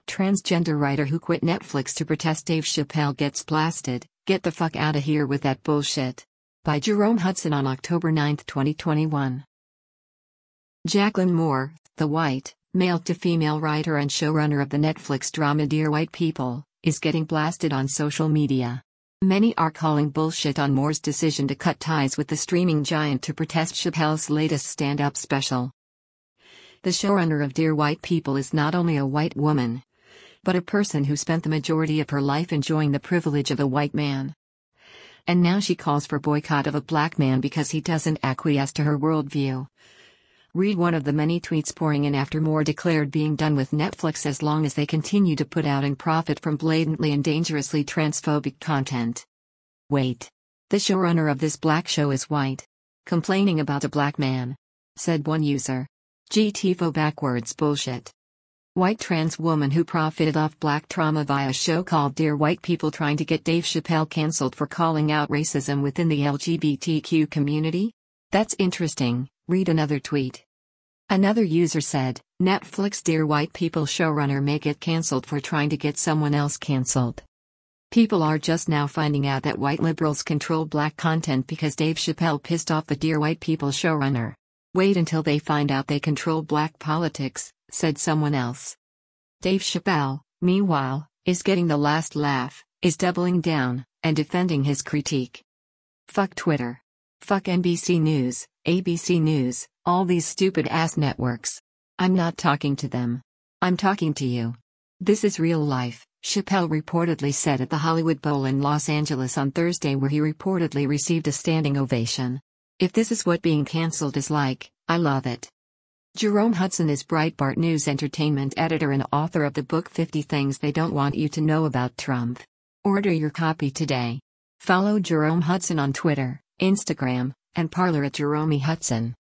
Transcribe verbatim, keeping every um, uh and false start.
Transgender writer who quit Netflix to protest Dave Chappelle gets blasted. Get the fuck outta here with that bullshit. By Jerome Hudson on October ninth, twenty twenty-one. Jacqueline Moore, the white, male-to-female writer and showrunner of the Netflix drama Dear White People, is getting blasted on social media. Many are calling bullshit on Moore's decision to cut ties with the streaming giant to protest Chappelle's latest stand-up special. The showrunner of Dear White People is not only a white woman, but a person who spent the majority of her life enjoying the privilege of a white man. And now she calls for boycott of a black man because he doesn't acquiesce to her worldview. Read one of the many tweets pouring in after Moore declared being done with Netflix as long as they continue to put out and profit from blatantly and dangerously transphobic content. Wait. The showrunner of this black show is white. Complaining about a black man, said one user. G T F O backwards bullshit. White trans woman who profited off black trauma via a show called Dear White People trying to get Dave Chappelle cancelled for calling out racism within the L G B T Q community? That's interesting. Read another tweet. Another user said, Netflix Dear White People showrunner may get cancelled for trying to get someone else cancelled. People are just now finding out that white liberals control black content because Dave Chappelle pissed off the Dear White People showrunner. Wait until they find out they control black politics, said someone else. Dave Chappelle, meanwhile, is getting the last laugh, is doubling down, and defending his critique. Fuck Twitter. Fuck N B C News, A B C News, all these stupid ass networks. I'm not talking to them. I'm talking to you. This is real life, Chappelle reportedly said at the Hollywood Bowl in Los Angeles on Thursday, where he reportedly received a standing ovation. If this is what being cancelled is like, I love it. Jerome Hudson is Breitbart News entertainment editor and author of the book fifty Things They Don't Want You to Know About Trump. Order your copy today. Follow Jerome Hudson on Twitter, Instagram, and Parler at Jerome Hudson.